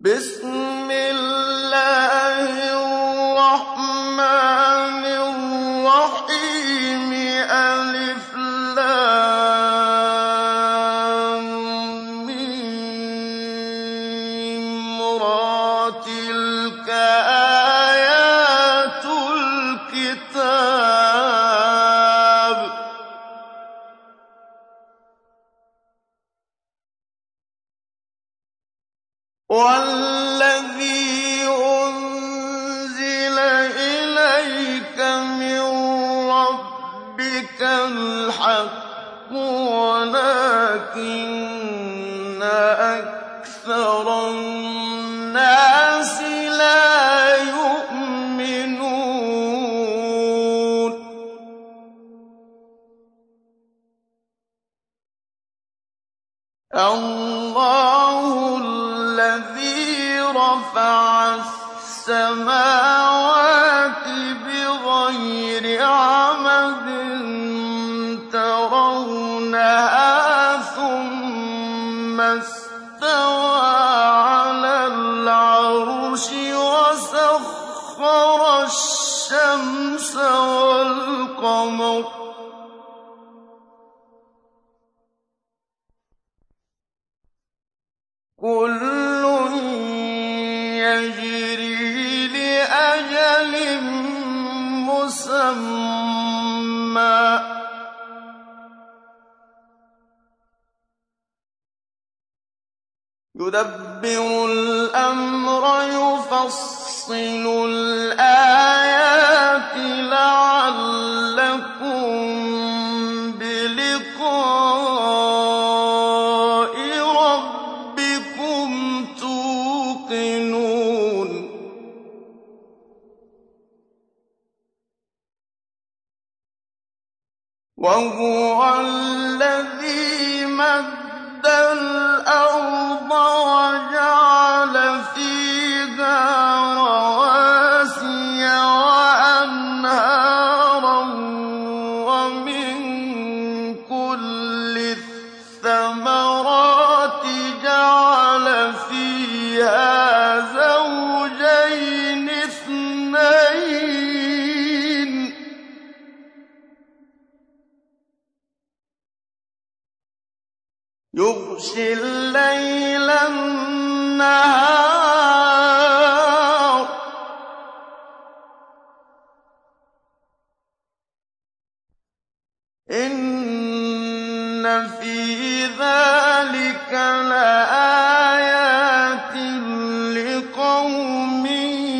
بسم الله الرحمن الرحيم ألف لام ميم را تلك آيات الكتاب والذي أنزل إليك من ربك الحق ولكن أكثر الناس لا يؤمنون الله الذي رفع السماوات بغير عمد ترونها ثم استوى على العرش وسخر الشمس والقمر كل يجري لأجل مسمى يدبر الأمر يفصل الآيات لعلكم بلقاء ربكم توقنون وهو الذي مد الأرض وجعل فيها رواسي وأنهارا ومن كل الثمرات جعل فيها زوجين اثنين يغشي الليل النهار إن في ذلك لآيات لقوم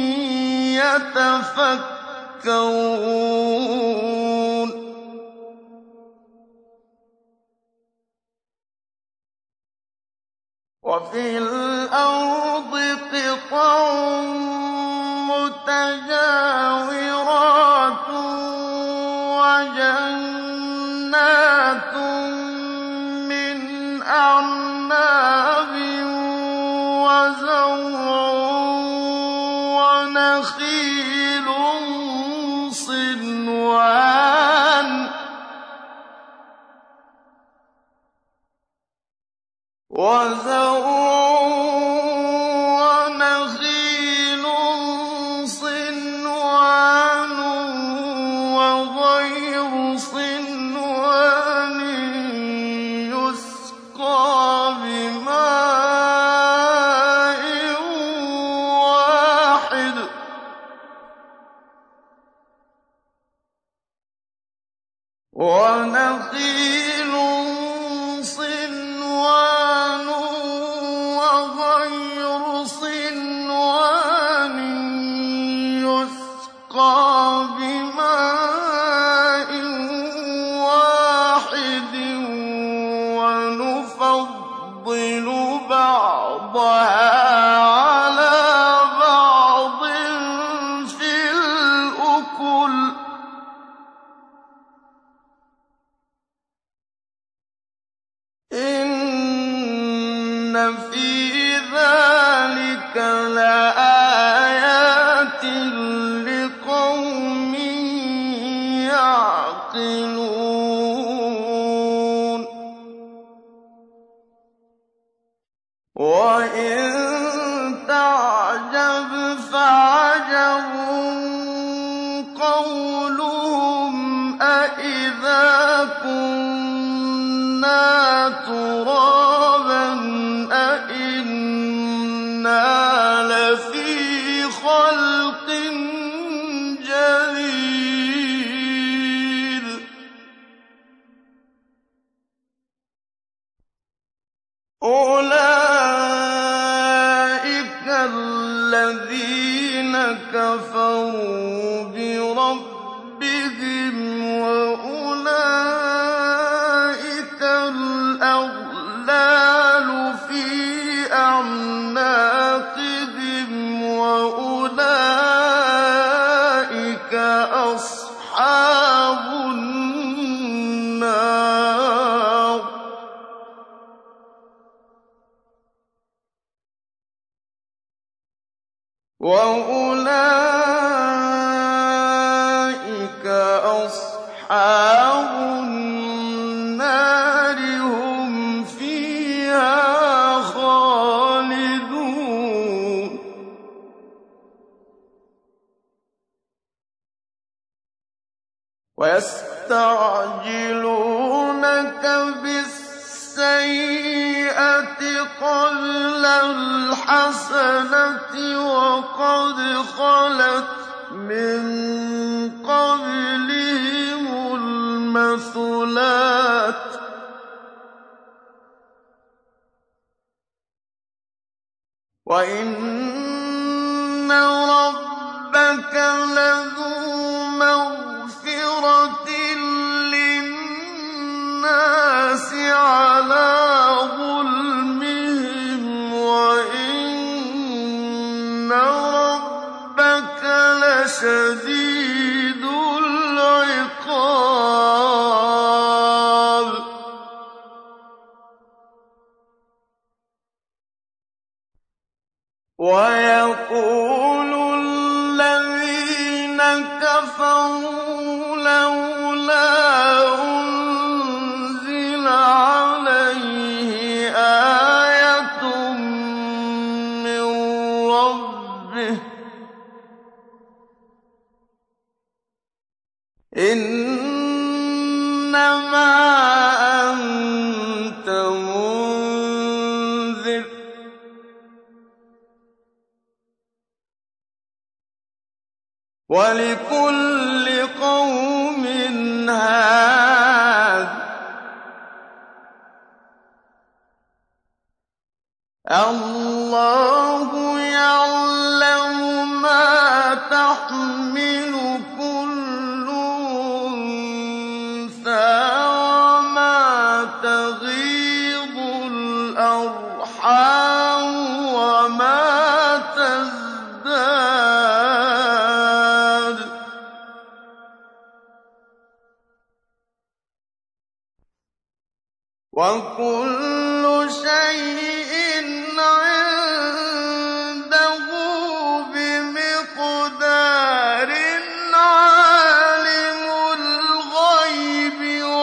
يتفكرون وفي الأرض قطع متجاورات وجنات من أعناب وزرع ونخيل صنوان ونخيل صنوان وغير صنوان يسقى بماء واحد ونخيل صنوان وغير صنوان يسقى بماء واحد ونفضل بعضها على بعض في الأكل إِنَّا لَفِي خَلْقٍ جَدِيدٍ أُولَٰئِكَ الَّذِينَ كَفَرُوا بِرَبِّهِمْ وَأُولَٰئِكَ الْأَغْلَالُ فِي أَعْنَاقِهِمْ وَأُولَٰئِكَ أَصْحَابُ النَّارِ هُمْ فِيهَا خَالِدُونَ وَيَسْتَعْجِلُونَكَ بِالسَّيِّئَةِ قَبْلَ الْحَسَنَةِ وَقَدْ خَلَتْ مِن قَبْلِهِمُ الْمَثُلَاتُ ۗ وَإِنَّ رَبَّكَ لَذُو مَغْفِرَةٍ لِّلنَّاسِ عَلَىٰ ظُلْمِهِمْ وَإِنَّ رَبَّكَ لَشَدِيدُ الْعِقَابِ وَيَقُولُ الَّذِينَ كَفَرُوا لَوْلَا أُنزِلَ عَلَيْهِ آيَةٌ مِّن رَّبِّهِ ۗ إِنَّمَا أَنتَ مُنذِرٌ ۖ وَلِكُلِّ قَوْمٍ هَادٍ ۗ اللَّهُ يَعْلَمُ مَا تَحْمِلُ كُلُّ أُنثَىٰ وَمَا تَغِيضُ الْأَرْحَامُ وَمَا تَزْدَادُ ۖ وَكُلُّ شَيْءٍ عِندَهُ بِمِقْدَارٍ عَالِمُ الْغَيْبِ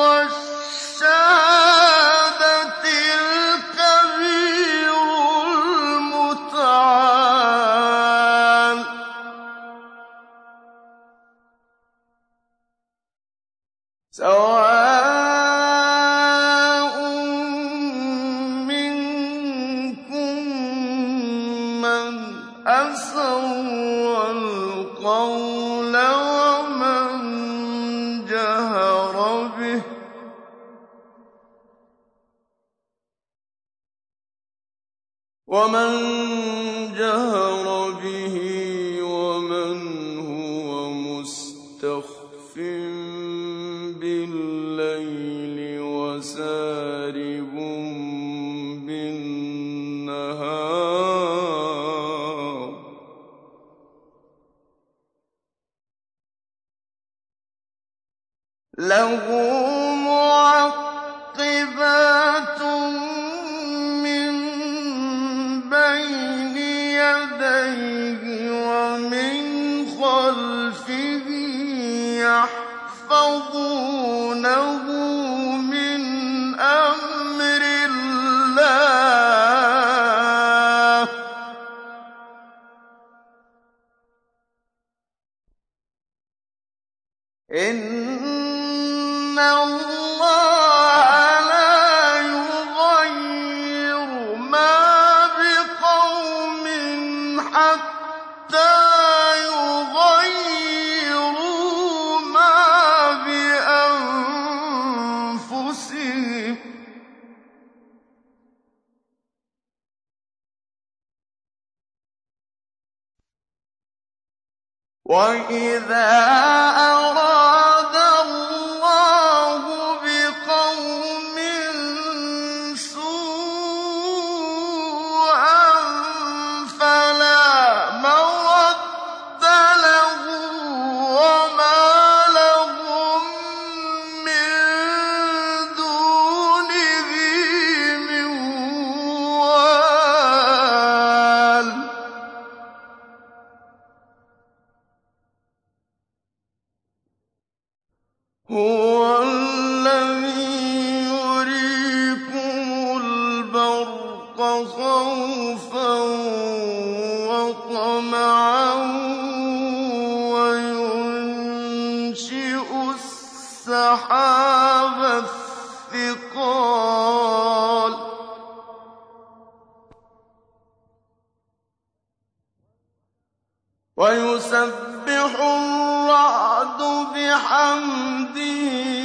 وَالشَّهَادَةِ الْكَبِيرُ الْمُتَعَالِ سَوَاءٌ مِّنكُم مَّنْ أَسَرَّ الْقَوْلَ وَمَن جَهَرَ بِهِ وَمَنْ هُوَ مُسْتَخْفٍ بِاللَّيْلِ وَسَارِبٌ بِالنَّهَارِ لَهُ مُعَقِّبَاتٌ مِّن بَيْنِ يَدَيْهِ وَمِنْ خَلْفِهِ يَحْفَظُونَهُ مِنْ أَمْرِ اللَّهِ ۗ إِنَّ اللَّهَ لَا يُغَيِّرُ مَا بِقَوْمٍ حَتَّىٰ يُغَيِّرُوا مَا بِأَنفُسِهِمْ ۗ وَإِذَا أَرَادَ اللَّهُ بِقَوْمٍ سُوءًا فَلَا مَرَدَّ لَهُ وَمَا لَهُم مِّن دُونِهِ مِن وَالٍ هُوَ الَّذِي يُرِيكُمُ الْبَرْقَ خَوْفًا وَطَمَعًا وَيُنشِئُ السَّحَابَ الثِّقَالَ وَيُسَبِّحُ الرَّعْدُ بِحَمْدِهِ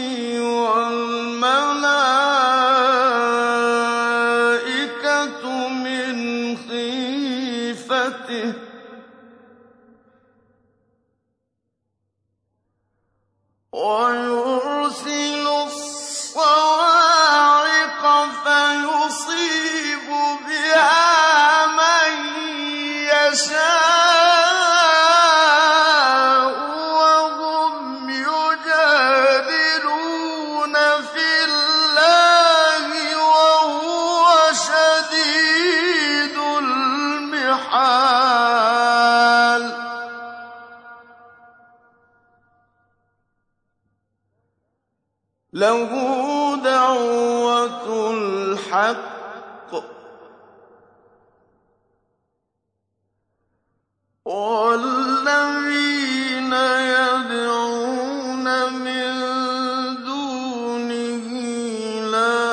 وَالْمَلَائِكَةُ مِنْ خِيفَتِهِ ۖ وَيُرْسِلُ الصَّوَاعِقَ فَيُصِيبُ بِهَا مَن يَشَاءُ وَهُمْ يُجَادِلُونَ فِي اللَّهِ وَهُوَ شَدِيدُ الْمِحَالِ لَهُ دَعْوَةُ الْحَقِّ ۖ وَالَّذِينَ يَدْعُونَ مِن دُونِهِ لَا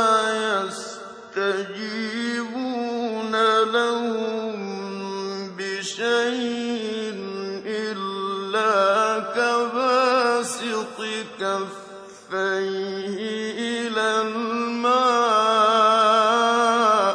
يَسْتَجِيبُونَ لَهُم بِشَيْءٍ إِلَّا كَبَاسِطِ كَفَّيْهِ إِلَى الْمَاءِ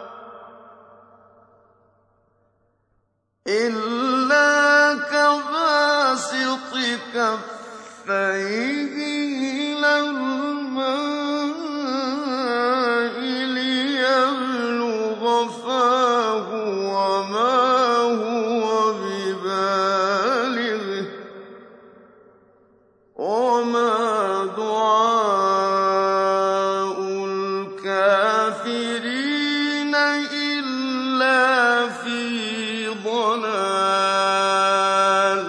لِيَبْلُغَ فَاهُ وَمَا هُوَ بِبَالِغِهِ ۚ وَمَا دُعَاءُ الْكَافِرِينَ إِلَّا فِي ضَلَالٍ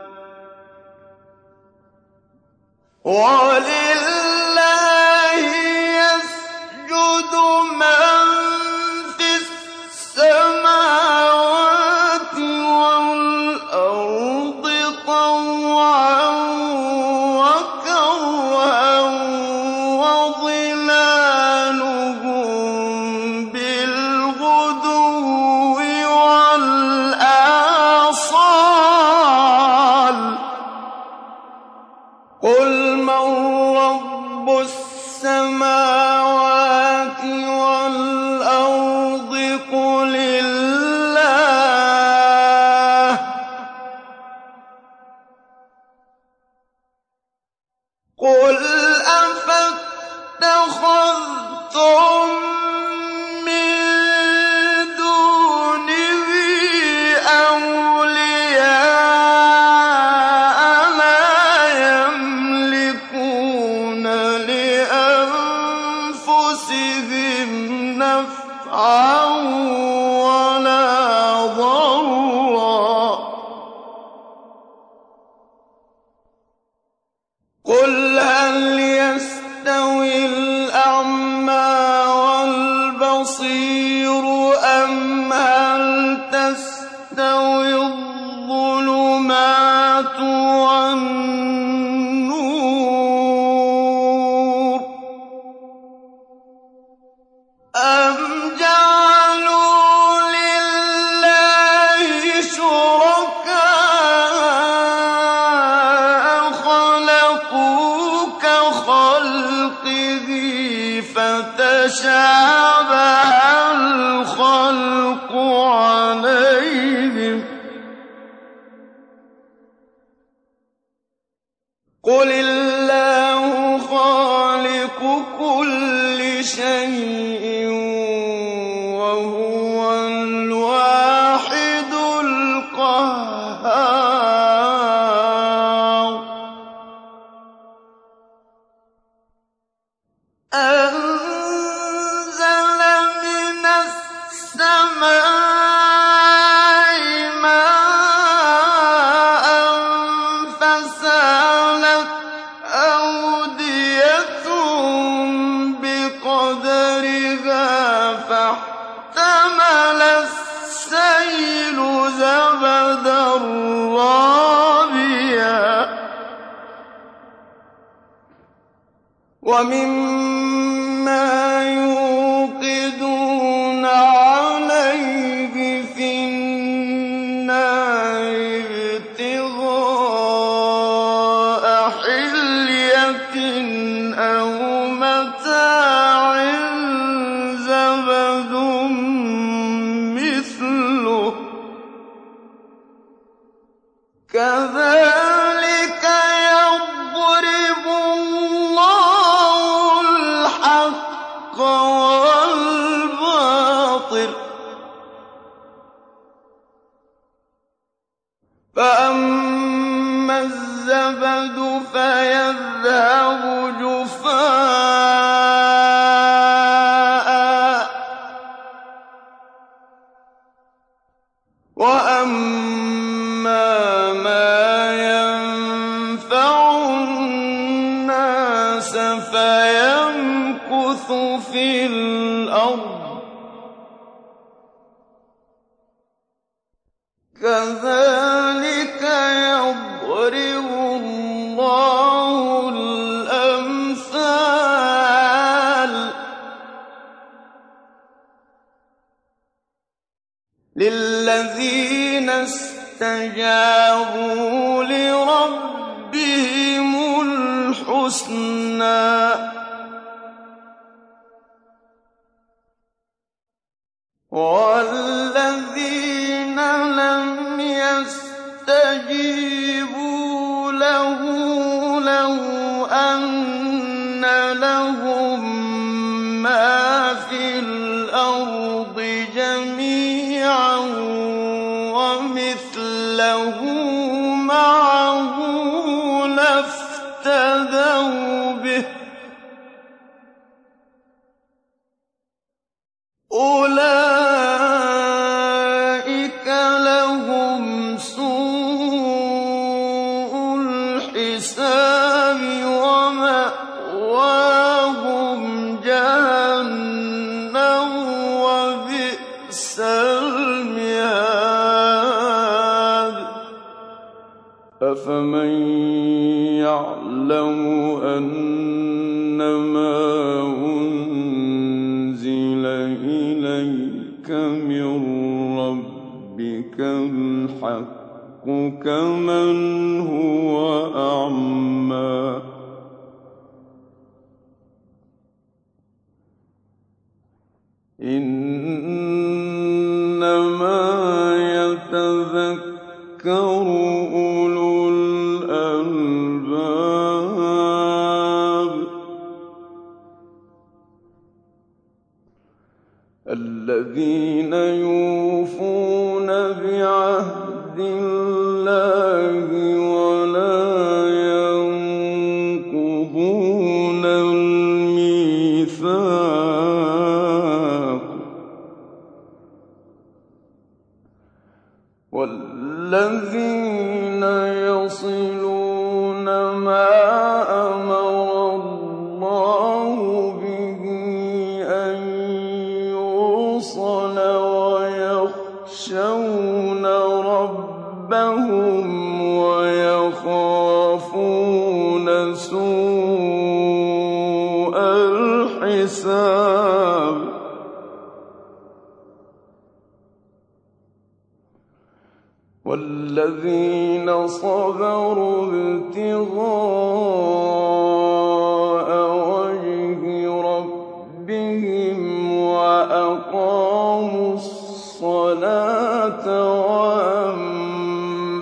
وَلِلَّهِ يَسْجُدُ مَن فِي السَّمَاوَاتِ وَالْأَرْضِ طَوْعًا وَكَرْهًا وَظِلَالُهُم بِالْغُدُوِّ وَالْآصَالِ ۖ قُلْ مَن رَّبُّ السَّمَاوَاتِ وَالْأَرْضِ قُلِ اللَّهُ ۚ قُلْ أَفَاتَّخَذْتُم مِّن دُونِهِ أَوْلِيَاءَ لَا يَمْلِكُونَ لِأَنفُسِهِمْ نَفْعًا وَلَا ضَرًّا ۚ قُلْ هَلْ يَسْتَوِي الْأَعْمَىٰ وَالْبَصِيرُ أَمْ هَلْ تَسْتَوِي الظُّلُمَاتُ وَالنُّورُ أَمْ جَعَلُوا لِلَّهِ تشابه الخلق عليهم قل الله خالق كل شيء وهو الواحد القهار أنزل من السماء ماء فسالت أودية بقدرها فاحتمل السيل زبدا رابيا ومما يوقدون عليه في النار ابتغاء حلية أو متاع زبد مثله كذلك يضرب الله الحق والباطل فأما الزبد فيذهب جفاء وأما ما ينفع الناس فيمكث في الأرض كذلك يضرب الله الأمثال للذين استجابوا لربهم الحسنى والذين لم يستجيبوا له لو أن لهم ما في الأرض جميعا ومثله معه لافتدوا به أولئك لهم سوء الحساب ومأواهم جهنم وبئس المهاد أفمن يعلم أنما أنزل إليك من ربك الحق كمن هو أعمى إنما يتذكر أولو الألباب الذين يوفون بعهد الله ولا ينقضون الميثاق والذين يصلون ما أمر الله به أن يوصل ويخشون ربهم ويخافون سوء الحساب والذين صبروا ابتغاء وجه ربهم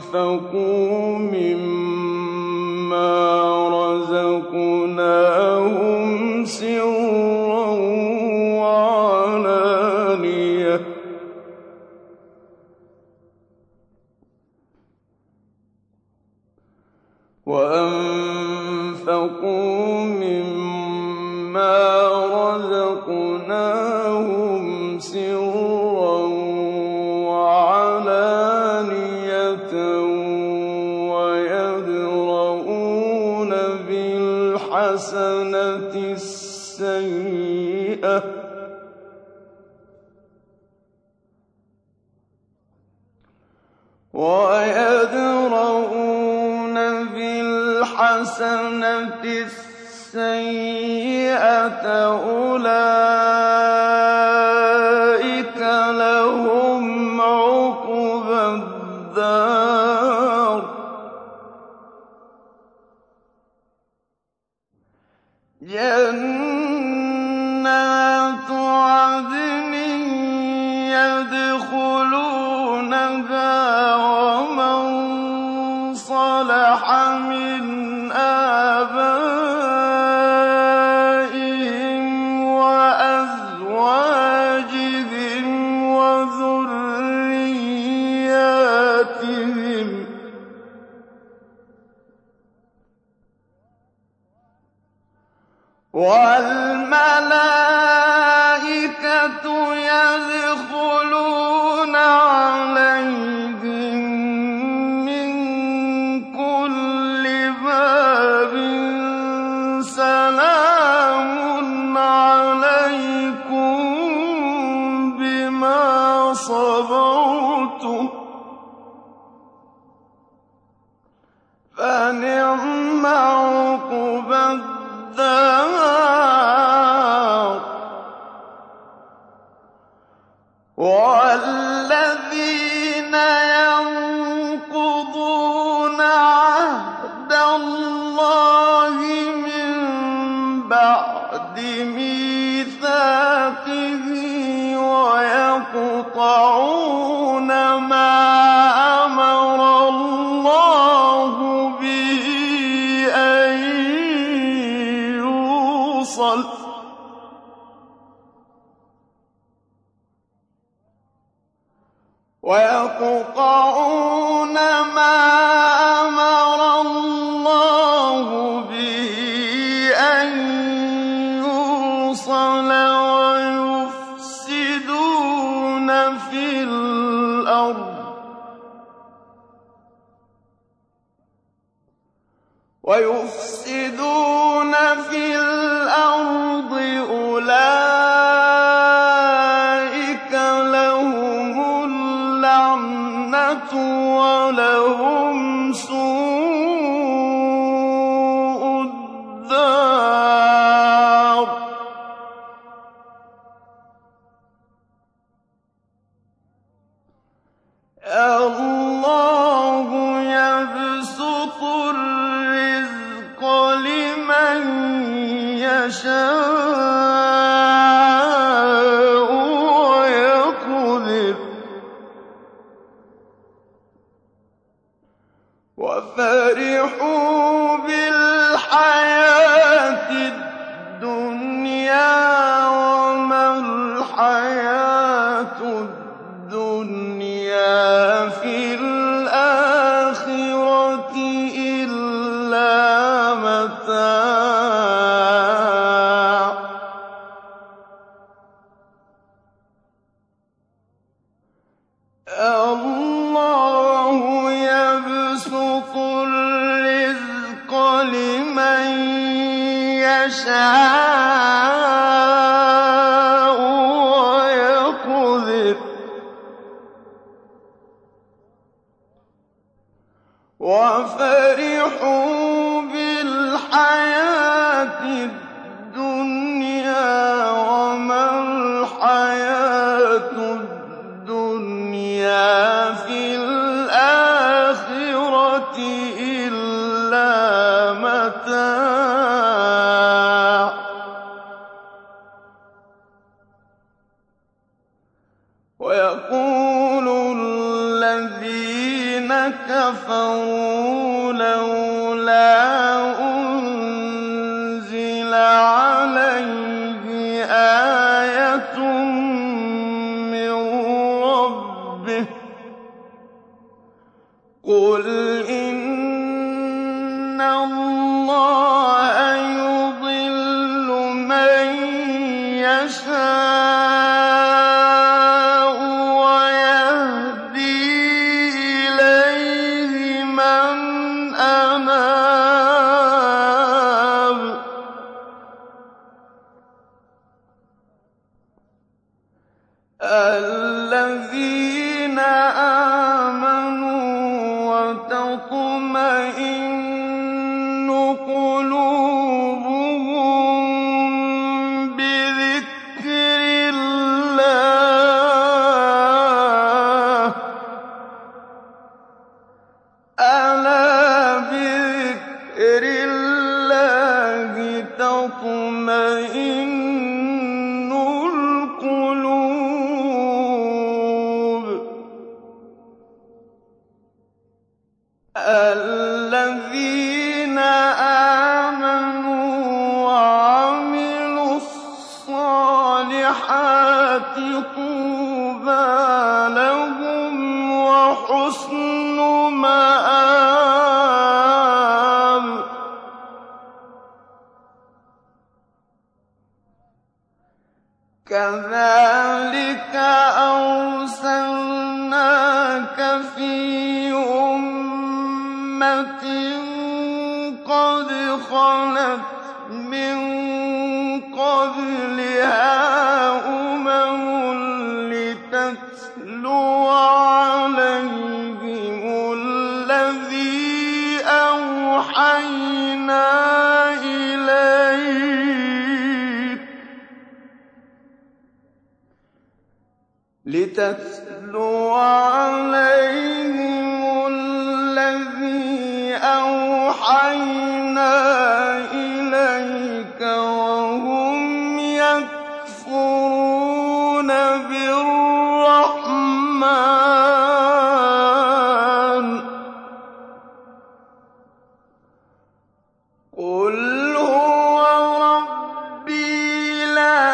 وَأَنفَقُوا مِمَّا رَزَقْنَاهُمْ سِرًّا وَعَلَانِيَةً وَيَدْرَءُونَ بِالْحَسَنَةِ السَّيِّئَةَ أُولَٰئِكَ لَهُمْ عُقْبَى الدَّارِ جَنَّاتُ عَدْنٍ يَدْخُلُونَهَا وَمَن صَلَحَ مِنْ آبَائِهِمْ وَأَزْوَاجِهِمْ وَذُرِّيَّاتِهِمْ وَالْمَلَائِكَةُ يَدْخُلُونَ عَلَيْهِم مِّن كُلِّ بَابٍ سَلَامٌ عَلَيْكُم بِمَا صَبَرْتُمْ فَنِعْمَ عُقْبَى الدَّارِ وَالَّذِينَ يَنقُضُونَ عَهْدَ اللَّهِ مِن بَعْدِ مِيثَاقِهِ وَيَقْطَعُونَ مَا أَمَرَ اللَّهُ بِهِ أَن يُوصَلَ وَيُفْسِدُونَ فِي الْأَرْضِ أُولَٰئِكَ لَهُمُ اللَّعْنَةُ وَلَهُمْ سُوءُ الدَّارِ اللَّهُ يَبْسُطُ الرِّزْقَ لِمَن يَشَاءُ وَيَقْدِرُ وَفَرِحُوا بِالْحَيَاةِ الدُّنْيَا وَمَا الْحَيَاةُ الدُّنْيَا فِي الْآخِرَةِ إِلَّا مَتَاعٌ اللَّهُ يَبْسُطُ الرِّزْقَ لِمَن يَشَاءُ وَيَقْدِرُ وَفَرِحُوا بِالْحَيَاةِ الدُّنْيَا وَمَا الْحَيَاةُ الدُّنْيَا فِي الْآخِرَةِ إِلَّا مَتَاعٌ وَيَقُولُ الَّذِينَ كفروا لولا أنزل عليه آية من ربه قل إن الله يضل من يشاء ويهدي إليه من أناب الذين آمنوا وتطمئن قلوبهم بذكر الله ألا بذكر الله تطمئن القلوب الذين آمنوا وعملوا الصالحات طوبى لهم وحسن مآب كذلك أرسلناك في أمة قد خلت من قبلها أمم لتتلو عليهم الذي أوحينا إليك وهم يكفرون بالرحمن قل هو ربي لا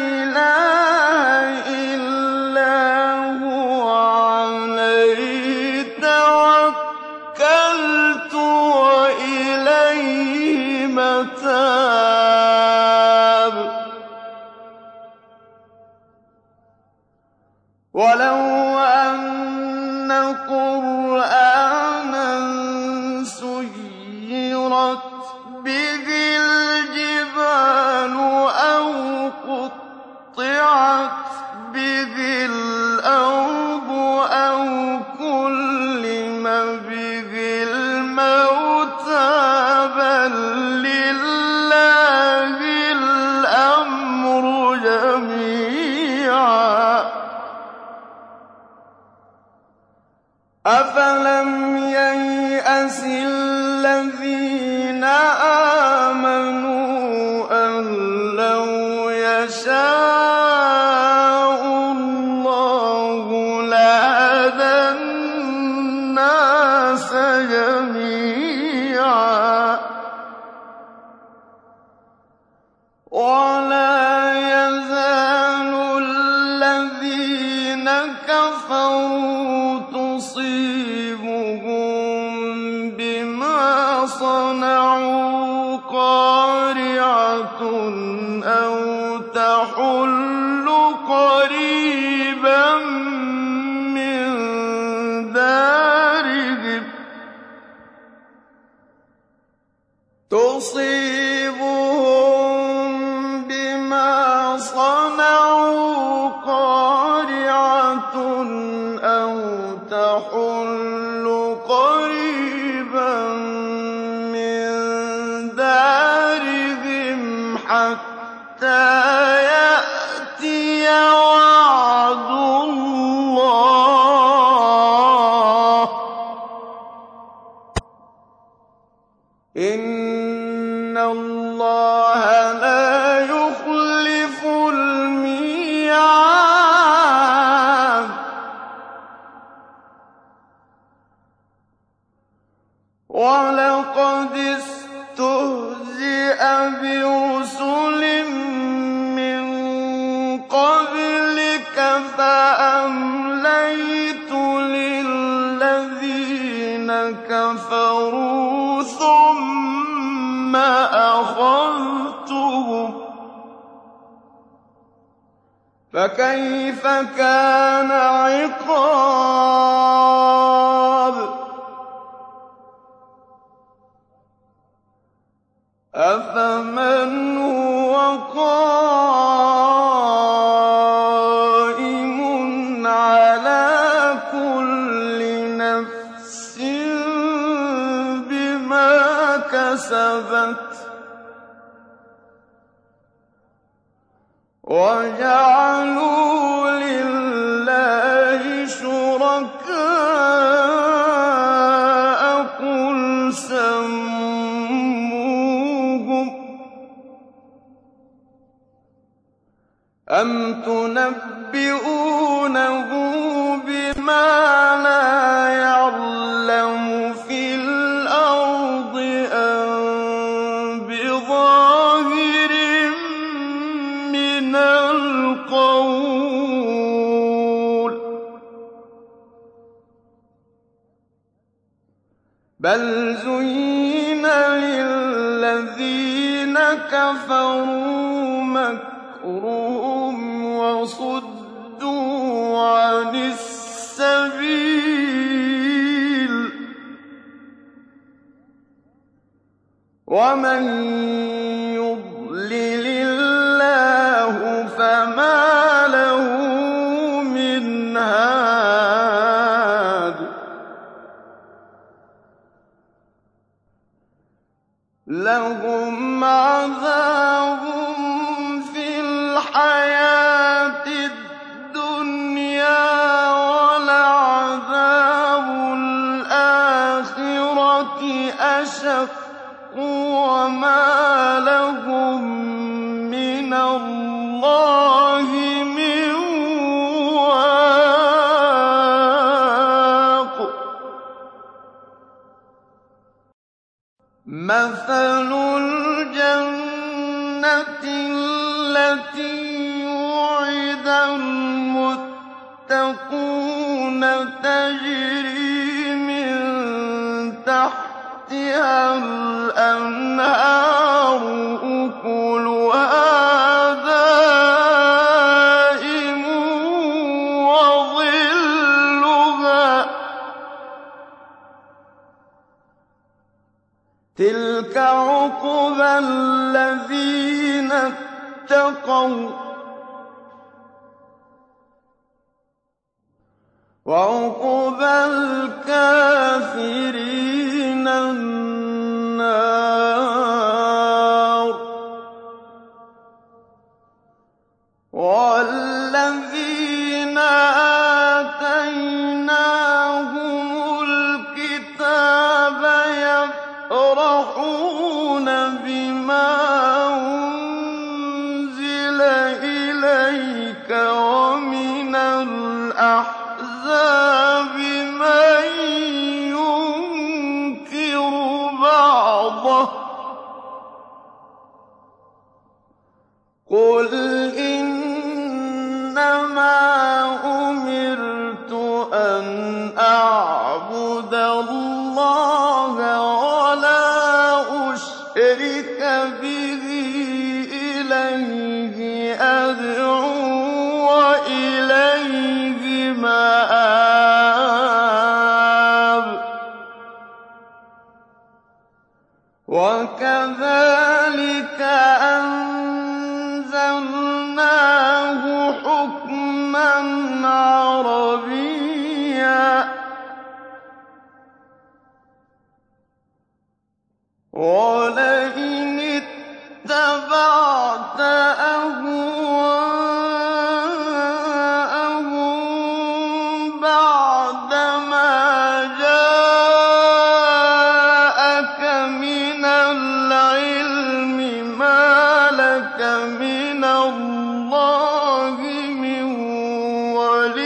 إله إلا هو عليه توكلت وإليه متاب ولو أن قرآنا سيرت به الجبال أو قطعت به الأرض أو كلم به الموتى بل لله الأمر جميعا أفلم ييأس الذين آمنوا أن لو يشاء الله لهدى الناس جميعا ولا يزال الذين كفروا تصيبهم بما صنعوا قارعة أو تحل قريبا من دارهم تصيبهم بما صنعوا قارعة أو تحل قريبا من دارهم حتى يأتي وعد الله إن الله لا يخلف الميعاد وَلَقَدِ اسْتُهْزِئَ بِرُسُلٍ مِّن قَبْلِكَ فَأَمْلَيْتُ لِلَّذِينَ كَفَرُوا ثُمَّ أَخَذْتُهُمْ ۖ فَكَيْفَ كَانَ عِقَابِ أَفَمَنْ هُوَ قَائِمٌ عَلَىٰ كُلِّ نَفْسٍ بِمَا كَسَبَتْ وَجَعَلُوا لِلَّهِ شُرَكَاءَ قُلْ سَمُّوهُمْ أَمْ تُنَبِّئُونَهُ بِمَا لَا يَعْلَمُ فِي الْأَرْضِ أَم بِظَاهِرٍ مِّنَ الْقَوْلِ ۗ بَلْ زُيِّنَ لِلَّذِينَ كَفَرُوا مَكْرُهُمْ وَصُدُّوا عَنِ السَّبِيلِ ۗ وَمَن يُضْلِلِ اللَّهُ فَمَا لَهُ مِنْ هَادٍ لَّهُمْ عَذَابٌ فِي الْحَيَاةِ الدُّنْيَا وَلَعَذَابُ الْآخِرَةِ أَشَقُّ وَمَا لَهُم مِّنَ اللَّهِ مِن وَاقٍ مَّثَلُ الْجَنَّةِ الَّتِي وُعِدَ الْمُتَّقُونَ تَجْرِي مِن تَحْتِهَا الْأَنْهَارُ أُكُلُهَا دَائِمٌ وَظِلُّهَا ۚ تِلْكَ عُقْبَى الَّذِينَ اتَّقَوا ۖ وَعُقْبَى الْكَافِرِينَ النَّارُ وَالَّذِينَ آتَيْنَاهُمُ الْكِتَابَ يَفْرَحُونَ بِمَا أُنزِلَ إِلَيْكَ وَمِنَ الْأَحْزَابِ مَن يُنكِرُ بَعْضَهُ ۚ قُلْ إِنَّمَا أُمِرْتُ أَنْ أَعْبُدَ اللَّهَ وَلَا أُشْرِكَ بِهِ إِلَيْهِ أَدْعُو وَإِلَيْهِ مَآبِ وَكَذَٰلِكَ أَنزَلْنَاهُ حُكْمًا عَرَبِيًّا ۚ وَلَئِنِ اتَّبَعْتَ أَهْوَاءَهُم بَعْدَمَا جَاءَكَ مِنَ الْعِلْمِ مَا لَكَ مِنَ اللَّهِ مِن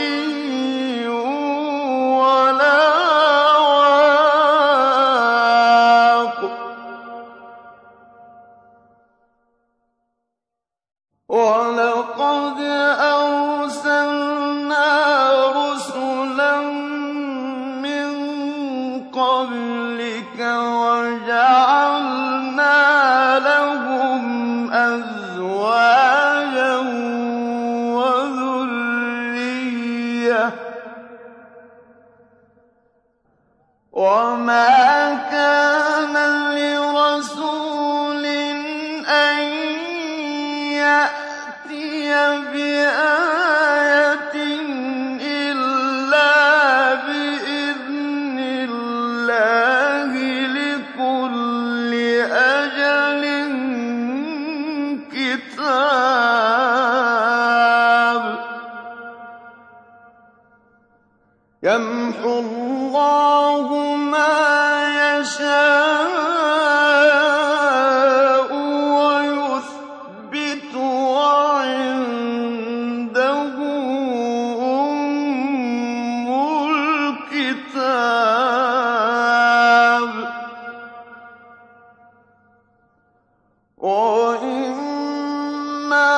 وَلِيٍّ وَلَا وَاقٍ قَبْلِكَ وَجَعَلْنَا لَهُمْ أَزْوَاجًا وَذُرِّيَّةً ۚ وَمَا كَانَ لِرَسُولٍ أَن يَأْتِيَ بِآيَةٍ إِلَّا بِإِذْنِ اللَّهِ لِكُلِّ أَجَلٍ كِتَابٌ ۚ يَمْحُو اللَّهُ مَا يَشَاءُ وَيُثْبِتُ ۖ وَعِندَهُ أُمُّ الْكِتَابِ ۚ وَإِمَّا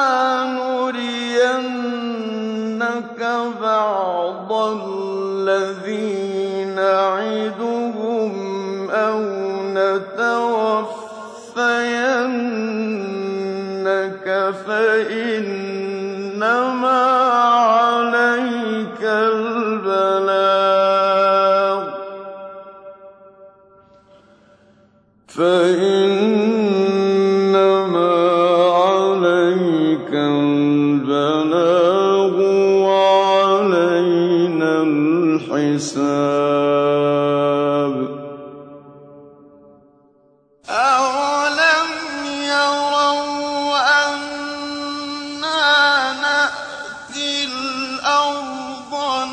نُرِيَنَّكَ بَعْضَ الَّذِي نَعِدُهُمْ أَوْ نَتَوَفَّيَنَّكَ فَإِنَّمَا عَلَيْكَ الْبَلَاغُ وَعَلَيْنَا الْحِسَابُ ۚ أَوَلَمْ يَرَوْا أَنَّا نَأْتِي الْأَرْضَ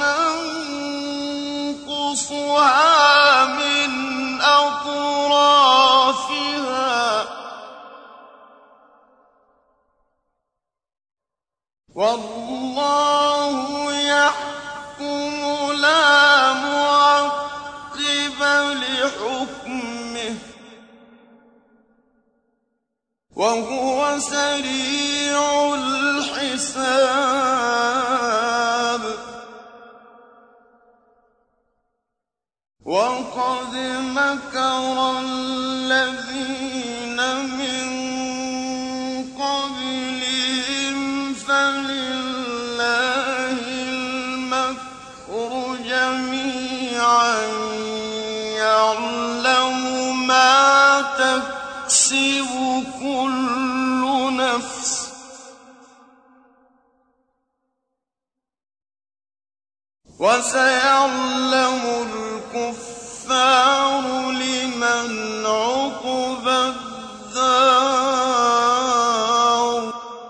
نَنقُصُهَا مِنْ أَطْرَافِهَا ۚ وَاللَّهُ يَحْكُمُ لَا مُعَقِّبَ لِحُكْمِهِ ۚ وَهُوَ سَرِيعُ الْحِسَابِ وَقَدْ مَكَرَ الَّذِينَ مِن قَبْلِهِمْ فَلِلَّهِ الْمَكْرُ جَمِيعًا يَعْلَمُ مَا تَكْسِبُ كُلُّ نَفْسٍ ۗ وَسَيَعْلَمُ الْكُفَّارُ لِمَنْ عُقْبَى الدَّارِ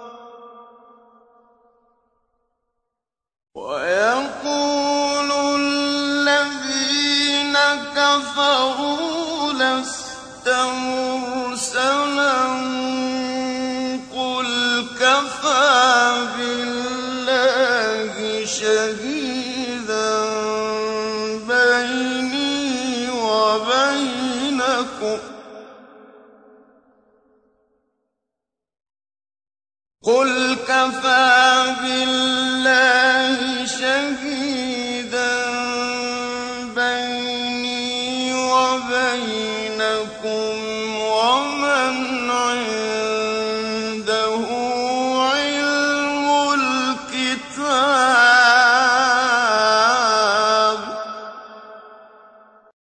وَيَقُولُ الَّذِينَ كَفَرُوا لَسْتَ مُرْسَلًا ۚ قُلْ كَفَىٰ بِاللَّهِ شَهِيدًا بَيْنِي وَبَيْنَكُمْ ۚ قُلْ كَفَىٰ بِاللَّهِ